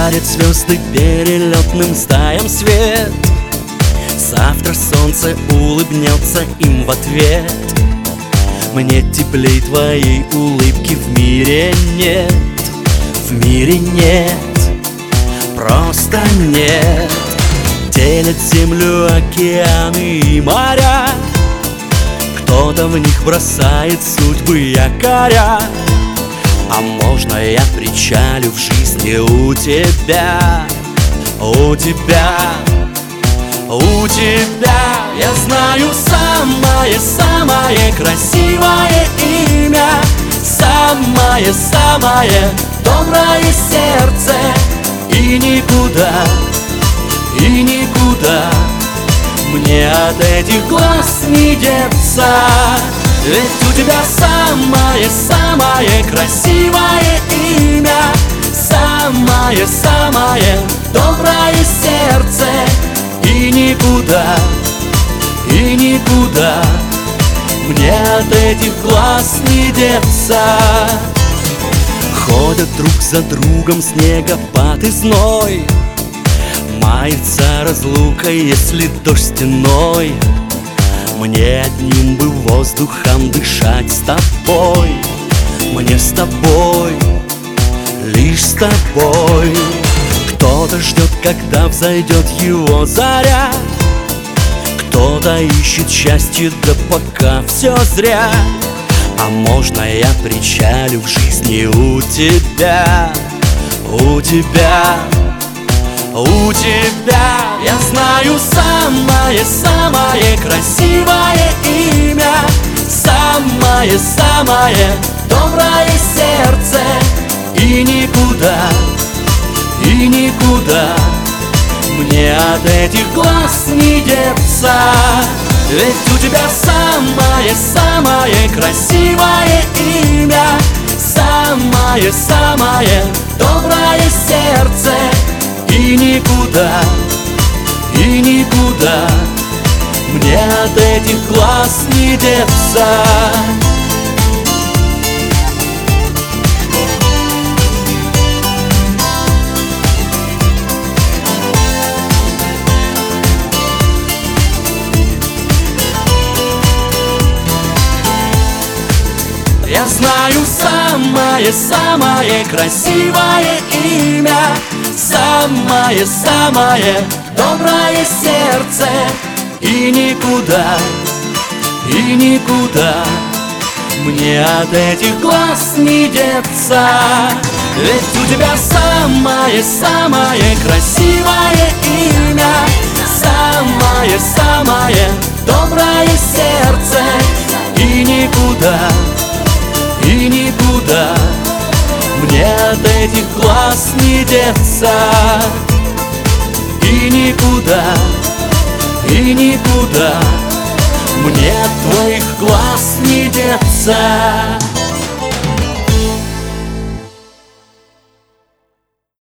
дарит звезды перелетным стаям свет. Завтра солнце улыбнется им в ответ. Мне теплей твоей улыбки в мире нет. В мире нет, просто нет. Делят землю океаны и моря. Кто-то в них бросает судьбы якоря. А можно я причалю в жизни у тебя? У тебя, у тебя. Я знаю самое-самое красивое имя, самое-самое доброе сердце. И никуда мне от этих глаз не деться. Ведь у тебя самое-самое красивое имя, самое-самое доброе сердце. И никуда мне от этих глаз не деться. Ходят друг за другом снегопад и зной. Мается разлука, если дождь стеной. Мне одним бы воздухом дышать с тобой. Мне с тобой, лишь с тобой. Кто-то ждет, когда взойдет его заря. Кто-то ищет счастье, да пока все зря. А можно я причалю в жизни у тебя? У тебя, у тебя. Я знаю самое-самое красивое имя, самое-самое доброе сердце. И никуда мне от этих глаз не деться. Ведь у тебя самое-самое красивое имя, самое-самое доброе сердце. И никуда мне от этих глаз не деться. Я знаю самое-самое красивое имя, самое-самое доброе сердце. И никуда мне от этих глаз не деться. Ведь у тебя самое-самое красивое имя, самое-самое доброе сердце. И никуда мне от этих глаз не деться. И никуда мне от твоих глаз не деться.